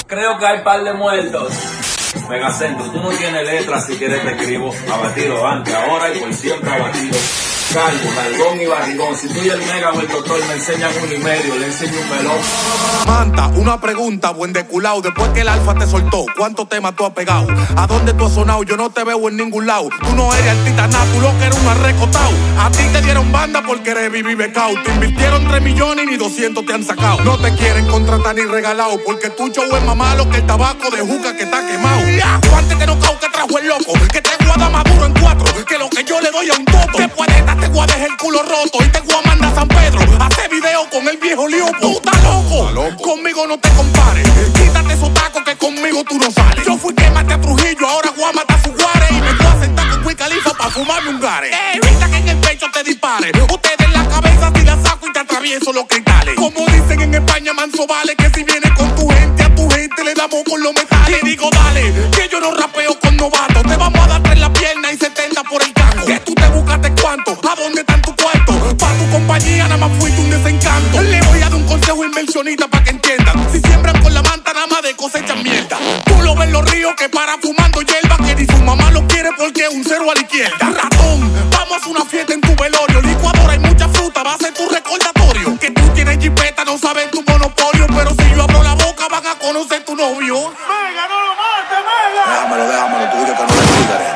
Creo que hay par de muertos. Megacentro, tú no tienes letras, si quieres te escribo. Abatido antes, ahora y por siempre abatido. Calvo, nalgón y barrigón. Si tú y el Mega o el doctor me enseñan 1,5, le enseño un melón. Manta, una pregunta, buen de culao. Después que el alfa te soltó, ¿cuántos temas tú has pegado? ¿A dónde tú has sonado? Yo no te veo en ningún lado. Tú no eres artista nada, tú lo que eres un arrecotado. A ti te dieron banda porque eres Vivi Becao. Te invirtieron 3 millones y ni 200 te han sacado. No te quieren contratar ni regalado, porque tu show es más malo que el tabaco de juca que está quemado. Aguante que no cao que trajo el loco, que te guada maduro en 4, que lo que yo le doy a un toto. Te puedes dar, te voy a dejar el culo roto y te voy a mandar a San Pedro a hacer video con el viejo Lío. Tú estás loco, conmigo no te compares. Quítate esos tacos que conmigo tú no sales. Yo fui que maté a Trujillo, ahora voy a matar a Suárez y me voy a sentar con Wiz Khalifa pa' fumarme un gare. Evita que en el pecho te dispare, ustedes en la cabeza si la saco y te atravieso los cristales. Como dicen en España, manso vale, que si vienes con tu gente, a tu gente le damos con los metales. Le digo dale, que yo no rapeo con novatos. Te vamos a dar 3 en la pierna y 70 por el casco. Que tú te buscaste cuánto, ¿a dónde están tus cuartos? Pa' tu compañía nada más fuiste un desencanto. Le voy a dar un consejo inversionista pa' que entiendan. Si siembran con la manta nada más de cosechan mierda. Tú lo ves en los ríos que para fumando hierba, que ni su mamá lo quiere porque es un 0 a la izquierda. Ratón, vamos a hacer una fiesta en tu velorio. Licuadora y mucha fruta, va a ser tu recordatorio. Que tú tienes jipeta, no sabes tu monopolio, pero si yo abro la boca van a conocer tu novio. Mega, no lo mates, Mega. Déjamelo, tú dices que no eres tigre.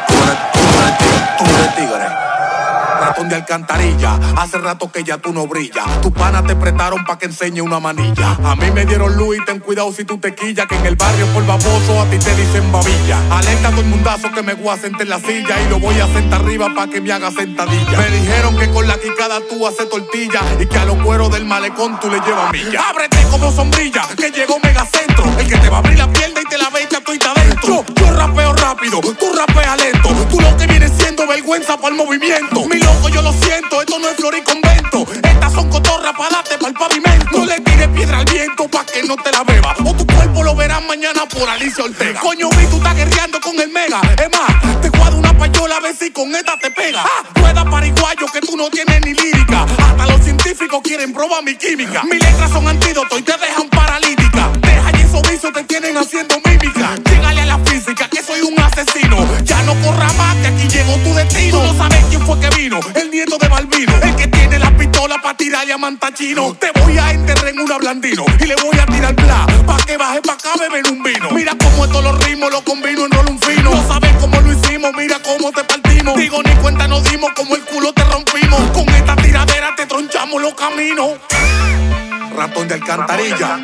Tú no eres tigre. Ratón de alcantarilla, hace rato que ya tú no brillas. Tus panas te prestaron pa' que enseñe una manilla. A mí me dieron luz y ten cuidado si tú te quillas, que en el barrio por baboso a ti te dicen babilla. Alenta todo el mundazo que me voy a sentar en la silla y lo voy a sentar arriba pa' que me haga sentadilla. Me dijeron que con la quicada tú haces tortilla y que a los cueros del malecón tú le llevas milla. Ábrete como sombrilla, que llegó Megacentro, el que te va a abrir la pierna y te la becha tú y está adentro. Yo rapeo rápido, tú rapeas lento. Tú lo que vienes siendo vergüenza para el movimiento. Mi loco, yo lo siento, esto no es flor y convento. Estas son cotorras para darte para el pavimento. No le tires piedra al viento pa' que no te la beba, o tu cuerpo lo verás mañana por Alicia Ortega. Coño, vi, tú estás guerreando con el Mega. Es más, te guardo una payola a ver si con esta te pega. Rueda pariguayo que tú no tienes ni lírica. Hasta los científicos quieren probar mi química. Mis letras son antídotos y te dejan paralítica. Deja y esos vicios te tienen haciendo mímica. Llégale a la física que soy un asesino. Ya no corra más que aquí llegó tu destino. Tú no sabes quién fue que vino, el nieto de Balbino, el que tiene la pistola pa' tirarle a Mantachino. Te voy a enterrar en una blandino y le voy a tirar bla pa' que baje pa' acá beber un vino. Mira cómo estos los ritmos los combino en rol un fino. No sabes cómo lo hicimos, mira cómo te partimos. Digo ni cuenta nos dimos como el culo te rompimos. Con esta tiradera te tronchamos los caminos. Ratón de alcantarilla,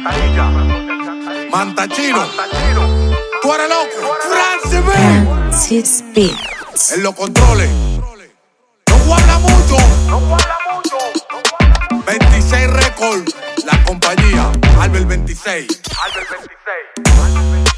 Mantachino, tú eres loco, France B. En los controles, no guarda mucho. 26 Records, la compañía, Albert 26.